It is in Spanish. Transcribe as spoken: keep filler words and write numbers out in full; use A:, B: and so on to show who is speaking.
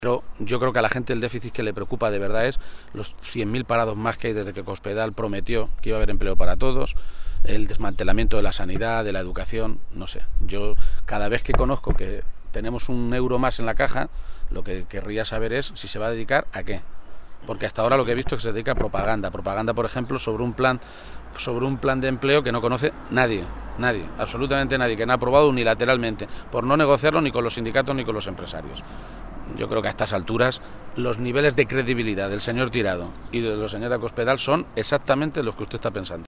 A: Pero yo creo que a la gente el déficit que le preocupa de verdad es los cien mil parados más que hay desde que Cospedal prometió que iba a haber empleo para todos, el desmantelamiento de la sanidad, de la educación, no sé. Yo cada vez que conozco que tenemos un euro más en la caja, lo que querría saber es si se va a dedicar a qué. Porque hasta ahora lo que he visto es que se dedica a propaganda. Propaganda, por ejemplo, sobre un plan, sobre un plan de empleo que no conoce nadie, nadie, absolutamente nadie, que no ha aprobado unilateralmente, por no negociarlo ni con los sindicatos ni con los empresarios. Yo creo que a estas alturas los niveles de credibilidad del señor Tirado y de la señora Cospedal son exactamente los que usted está pensando.